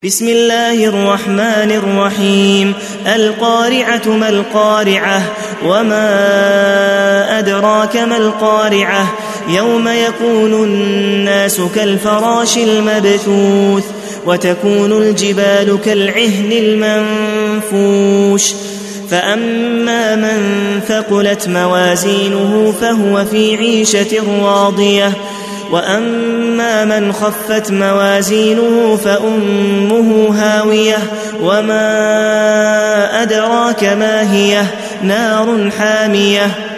بسم الله الرحمن الرحيم. القارعة ما القارعة وما أدراك ما القارعة يوم يكون الناس كالفراش المبثوث وتكون الجبال كالعهن المنفوش فأما من ثقلت موازينه فهو في عيشة راضية وأما من خفت موازينه فأمه هاوية وما أدراك ما هي نار حامية